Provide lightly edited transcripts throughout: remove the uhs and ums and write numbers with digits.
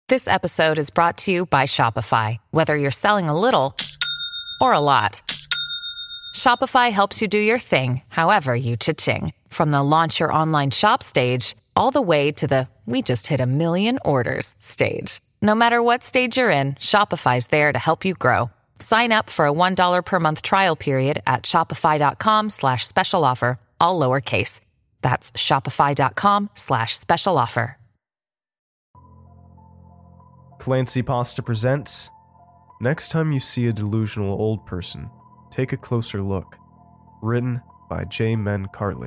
This episode is brought to you by Shopify. Whether you're selling a little or a lot, Shopify helps you do your thing, however you cha-ching. From the launch your online shop stage, all the way to the we just hit 1 million orders stage. No matter what stage you're in, Shopify's there to help you grow. Sign up for a $1 per month trial period at shopify.com/special offer, all lowercase. That's shopify.com/special offer. Clancy Pasta presents, Next Time You See a Delusional Old Person, Take a Closer Look. Written by J. Men Cartley.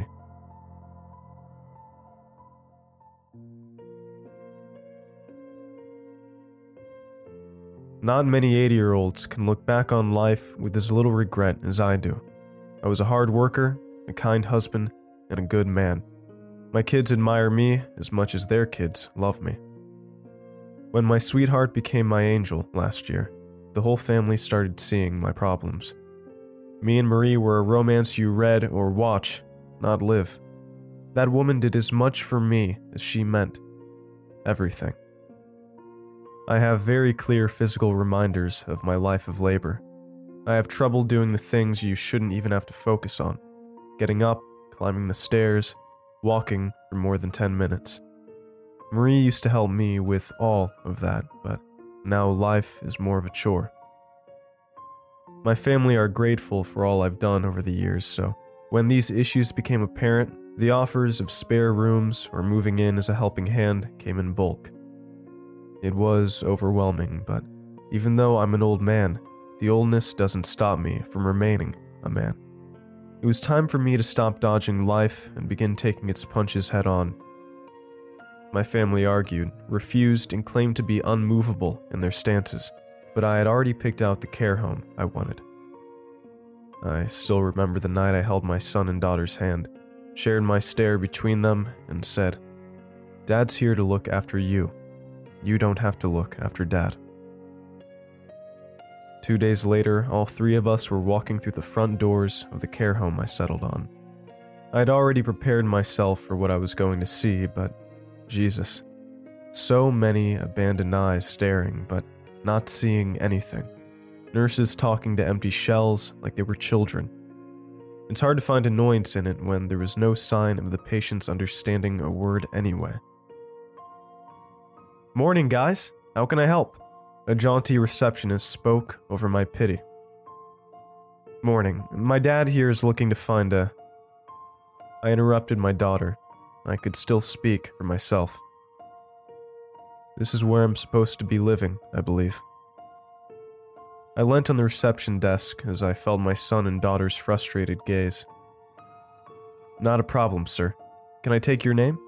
Not many 80-year-olds can look back on life with as little regret as I do. I was a hard worker, a kind husband, and a good man. My kids admire me as much as their kids love me. When my sweetheart became my angel last year, the whole family started seeing my problems. Me and Marie were a romance you read or watch, not live. That woman did as much for me as she meant. Everything. I have very clear physical reminders of my life of labor. I have trouble doing the things you shouldn't even have to focus on. Getting up, climbing the stairs, walking for more than 10 minutes. Marie used to help me with all of that, but now life is more of a chore. My family are grateful for all I've done over the years, so when these issues became apparent, the offers of spare rooms or moving in as a helping hand came in bulk. It was overwhelming, but even though I'm an old man, the oldness doesn't stop me from remaining a man. It was time for me to stop dodging life and begin taking its punches head on. My family argued, refused, and claimed to be unmovable in their stances, but I had already picked out the care home I wanted. I still remember the night I held my son and daughter's hand, shared my stare between them, and said, "Dad's here to look after you. You don't have to look after Dad." 2 days later, all three of us were walking through the front doors of the care home I settled on. I'd already prepared myself for what I was going to see, but Jesus. So many abandoned eyes staring, but not seeing anything. Nurses talking to empty shells like they were children. It's hard to find annoyance in it when there was no sign of the patients understanding a word anyway. "Morning, guys. How can I help?" A jaunty receptionist spoke over my pity. "Morning. My dad here is looking to find a..." I interrupted my daughter. I could still speak for myself. "This is where I'm supposed to be living, I believe." I leant on the reception desk as I felt my son and daughter's frustrated gaze. "Not a problem, sir. Can I take your name?"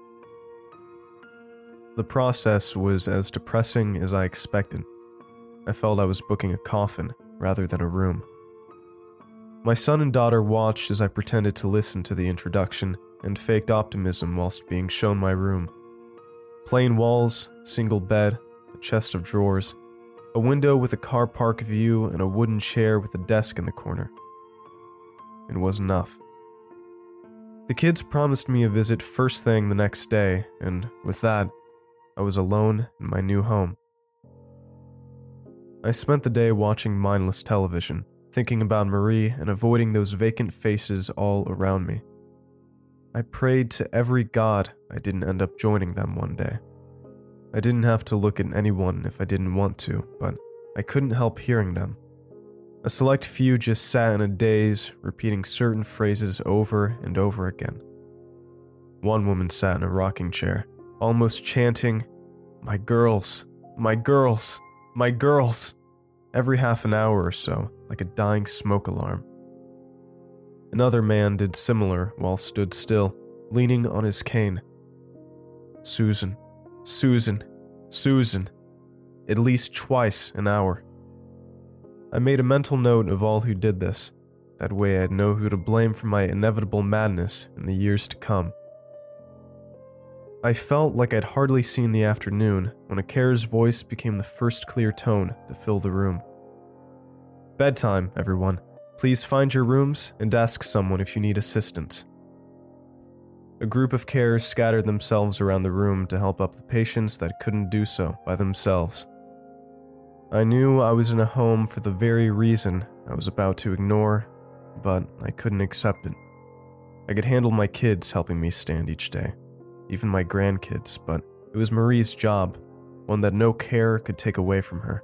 The process was as depressing as I expected. I felt I was booking a coffin rather than a room. My son and daughter watched as I pretended to listen to the introduction and faked optimism whilst being shown my room. Plain walls, single bed, a chest of drawers, a window with a car park view, and a wooden chair with a desk in the corner. It was enough. The kids promised me a visit first thing the next day, and with that, I was alone in my new home. I spent the day watching mindless television, thinking about Marie and avoiding those vacant faces all around me. I prayed to every god I didn't end up joining them one day. I didn't have to look at anyone if I didn't want to, but I couldn't help hearing them. A select few just sat in a daze, repeating certain phrases over and over again. One woman sat in a rocking chair, almost chanting, "My girls, my girls, my girls," every half an hour or so, like a dying smoke alarm. Another man did similar while stood still, leaning on his cane. "Susan, Susan, Susan," at least twice an hour. I made a mental note of all who did this. That way I'd know who to blame for my inevitable madness in the years to come. I felt like I'd hardly seen the afternoon when a carer's voice became the first clear tone to fill the room. "Bedtime, everyone. Please find your rooms and ask someone if you need assistance." A group of carers scattered themselves around the room to help up the patients that couldn't do so by themselves. I knew I was in a home for the very reason I was about to ignore, but I couldn't accept it. I could handle my kids helping me stand each day, even my grandkids, but it was Marie's job, one that no care could take away from her.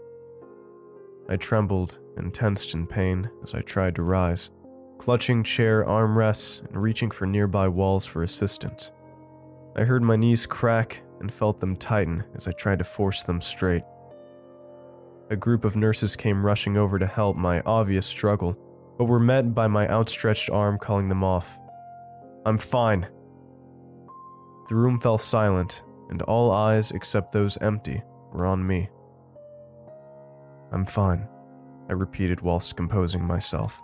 I trembled and tensed in pain as I tried to rise, clutching chair armrests and reaching for nearby walls for assistance. I heard my knees crack and felt them tighten as I tried to force them straight. A group of nurses came rushing over to help my obvious struggle, but were met by my outstretched arm calling them off. "I'm fine." The room fell silent, and all eyes except those empty were on me. "I'm fine," I repeated whilst composing myself.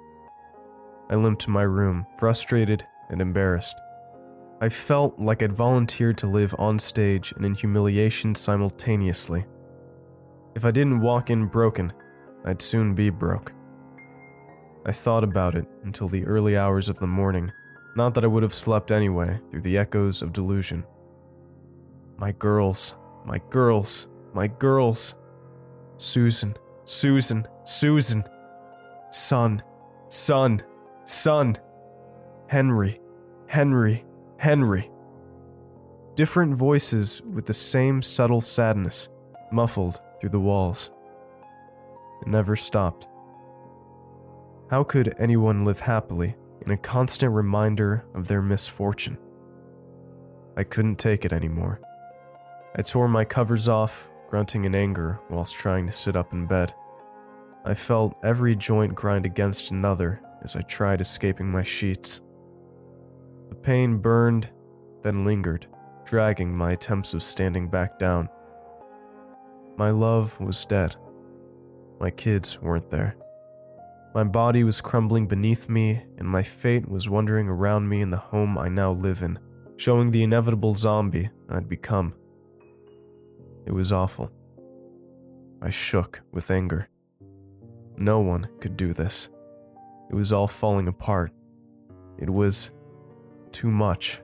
I limped to my room, frustrated and embarrassed. I felt like I'd volunteered to live on stage and in humiliation simultaneously. If I didn't walk in broken, I'd soon be broke. I thought about it until the early hours of the morning, not that I would have slept anyway through the echoes of delusion. My girls, my girls, my girls. Susan, Susan, Susan. Son, son, son. Henry, Henry, Henry. Different voices with the same subtle sadness, muffled through the walls. It never stopped. How could anyone live happily in a constant reminder of their misfortune? I couldn't take it anymore. I tore my covers off, grunting in anger whilst trying to sit up in bed. I felt every joint grind against another as I tried escaping my sheets. The pain burned, then lingered, dragging my attempts of standing back down. My love was dead. My kids weren't there. My body was crumbling beneath me, and my fate was wandering around me in the home I now live in, showing the inevitable zombie I'd become. It was awful. I shook with anger. No one could do this. It was all falling apart. It was too much.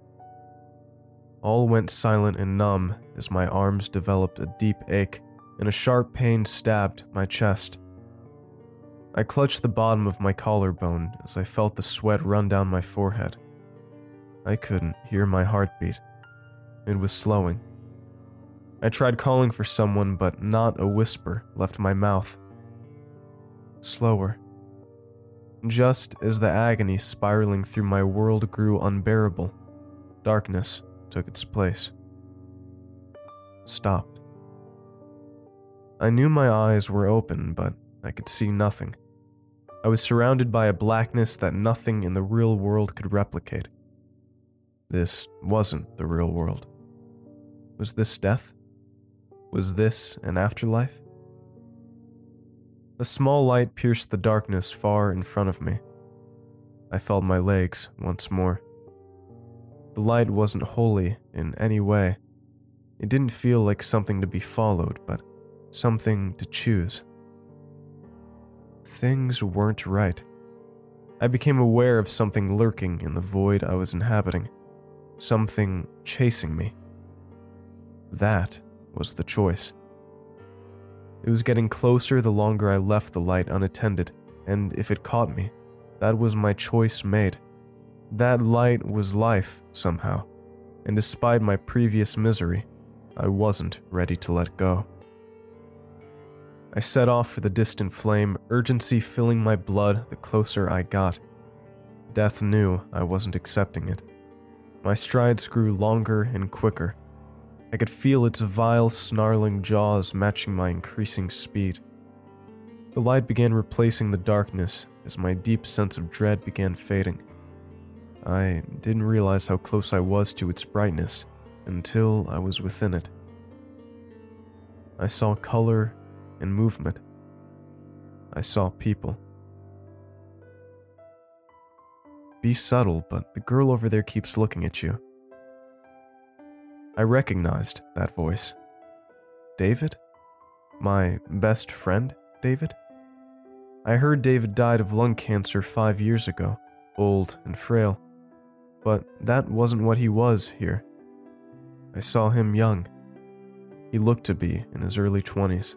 All went silent and numb as my arms developed a deep ache and a sharp pain stabbed my chest. I clutched the bottom of my collarbone as I felt the sweat run down my forehead. I couldn't hear my heartbeat. It was slowing. I tried calling for someone, but not a whisper left my mouth. Slower. Just as the agony spiraling through my world grew unbearable, darkness took its place. Stopped. I knew my eyes were open, but I could see nothing. I was surrounded by a blackness that nothing in the real world could replicate. This wasn't the real world. Was this death? Was this an afterlife? A small light pierced the darkness far in front of me. I felt my legs once more. The light wasn't holy in any way. It didn't feel like something to be followed, but something to choose. Things weren't right. I became aware of something lurking in the void I was inhabiting, something chasing me. That was the choice. It was getting closer the longer I left the light unattended, and if it caught me, that was my choice made. That light was life, somehow, and despite my previous misery, I wasn't ready to let go. I set off for the distant flame, urgency filling my blood the closer I got. Death knew I wasn't accepting it. My strides grew longer and quicker. I could feel its vile, snarling jaws matching my increasing speed. The light began replacing the darkness as my deep sense of dread began fading. I didn't realize how close I was to its brightness until I was within it. I saw color and movement. I saw people. Be subtle, but the girl over there keeps looking at you. I recognized that voice. David? My best friend, David? I heard David died of lung cancer 5 years ago, old and frail. But that wasn't what he was here. I saw him young. He looked to be in his early 20s.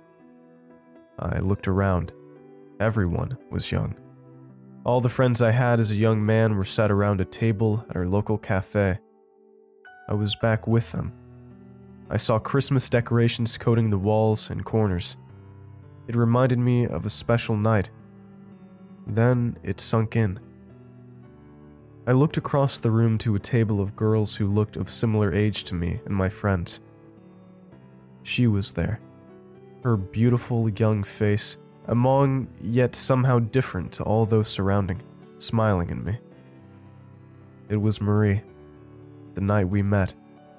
I looked around. Everyone was young. All the friends I had as a young man were sat around a table at our local cafe. I was back with them. I saw Christmas decorations coating the walls and corners. It reminded me of a special night. Then it sunk in. I looked across the room to a table of girls who looked of similar age to me and my friends. She was there. Her beautiful young face, among yet somehow different to all those surrounding, smiling at me. It was Marie, the night we met.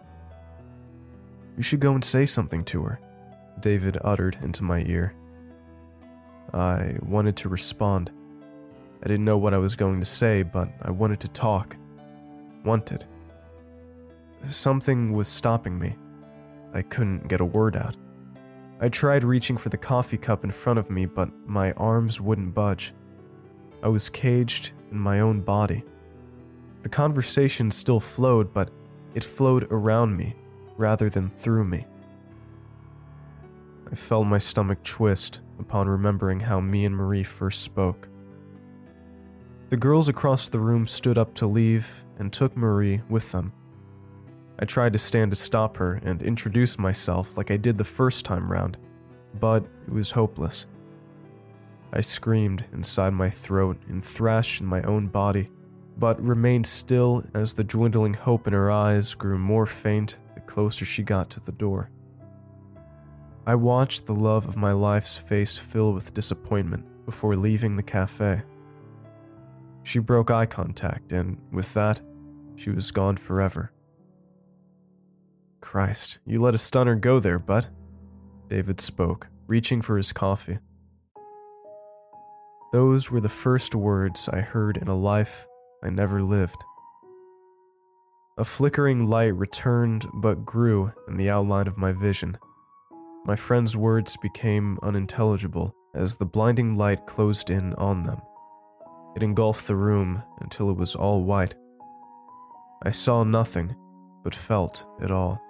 "You should go and say something to her," David uttered into my ear. I wanted to respond. I didn't know what I was going to say, but I wanted to talk. Wanted. Something was stopping me. I couldn't get a word out. I tried reaching for the coffee cup in front of me, but my arms wouldn't budge. I was caged in my own body. The conversation still flowed, but it flowed around me rather than through me. I felt my stomach twist upon remembering how me and Marie first spoke. The girls across the room stood up to leave and took Marie with them. I tried to stand to stop her and introduce myself like I did the first time round, but it was hopeless. I screamed inside my throat and thrashed in my own body, but remained still as the dwindling hope in her eyes grew more faint the closer she got to the door. I watched the love of my life's face fill with disappointment before leaving the cafe. She broke eye contact, and with that, she was gone forever. "Christ, you let a stunner go there, bud," David spoke, reaching for his coffee. Those were the first words I heard in a life I never lived. A flickering light returned but grew in the outline of my vision. My friend's words became unintelligible as the blinding light closed in on them. It engulfed the room until it was all white. I saw nothing, but felt it all.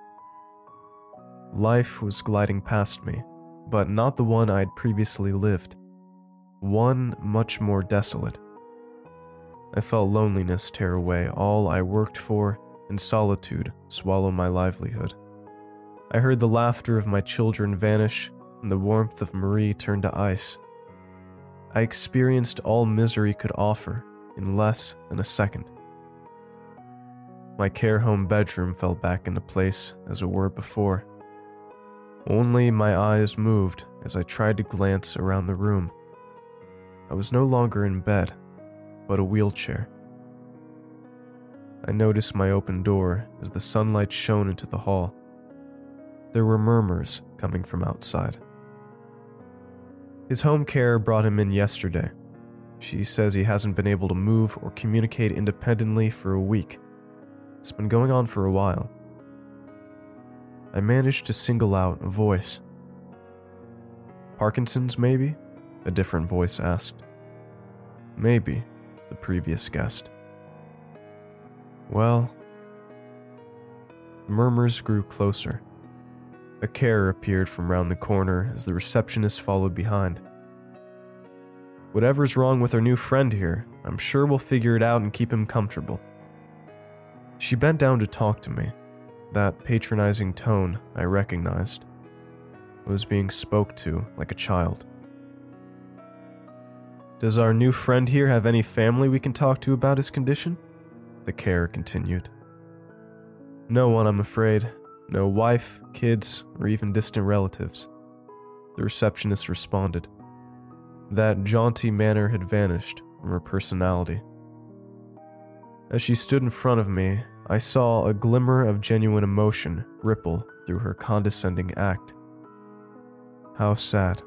Life was gliding past me, but not the one I'd previously lived. One much more desolate. I felt loneliness tear away all I worked for and solitude swallow my livelihood. I heard the laughter of my children vanish and the warmth of Marie turn to ice. I experienced all misery could offer in less than a second. My care home bedroom fell back into place as it were before. Only my eyes moved as I tried to glance around the room. I was no longer in bed, but a wheelchair. I noticed my open door as the sunlight shone into the hall. There were murmurs coming from outside. His home care brought him in yesterday. She says he hasn't been able to move or communicate independently for a week. It's been going on for a while. I managed to single out a voice. "Parkinson's, maybe?" a different voice asked. "Maybe," the previous guessed. "Well..." The murmurs grew closer. A carer appeared from round the corner as the receptionist followed behind. "Whatever's wrong with our new friend here, I'm sure we'll figure it out and keep him comfortable." She bent down to talk to me. That patronizing tone I recognized. I was being spoke to like a child. "Does our new friend here have any family we can talk to about his condition?" the carer continued. "No one, I'm afraid. No wife, kids, or even distant relatives," the receptionist responded. That jaunty manner had vanished from her personality. As she stood in front of me, I saw a glimmer of genuine emotion ripple through her condescending act. How sad.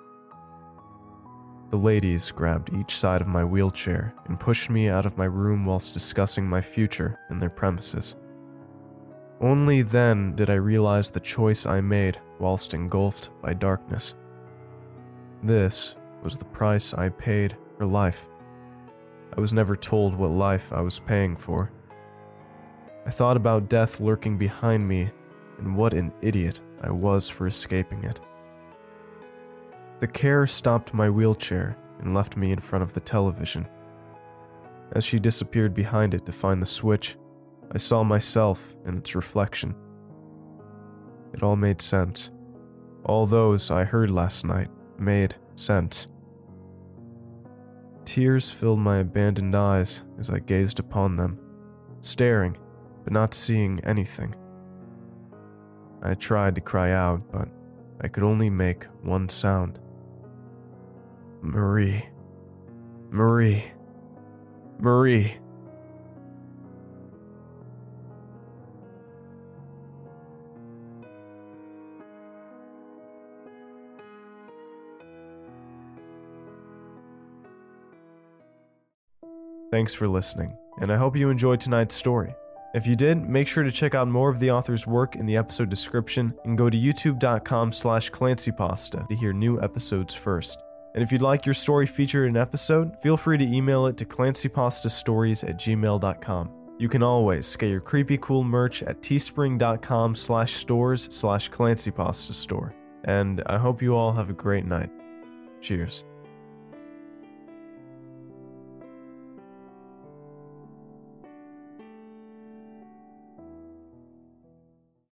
The ladies grabbed each side of my wheelchair and pushed me out of my room whilst discussing my future in their premises. Only then did I realize the choice I made whilst engulfed by darkness. This was the price I paid for life. I was never told what life I was paying for. I thought about death lurking behind me and what an idiot I was for escaping it. The care stopped my wheelchair and left me in front of the television. As she disappeared behind it to find the switch, I saw myself and its reflection. It all made sense. All those I heard last night made sense. Tears filled my abandoned eyes as I gazed upon them, staring but not seeing anything. I tried to cry out, but I could only make one sound. Marie. Marie. Marie. Thanks for listening, and I hope you enjoyed tonight's story. If you did, make sure to check out more of the author's work in the episode description and go to youtube.com/clancypasta to hear new episodes first. And if you'd like your story featured in an episode, feel free to email it to clancypastastories@gmail.com. You can always get your creepy cool merch at teespring.com/stores/clancypastastore. And I hope you all have a great night. Cheers.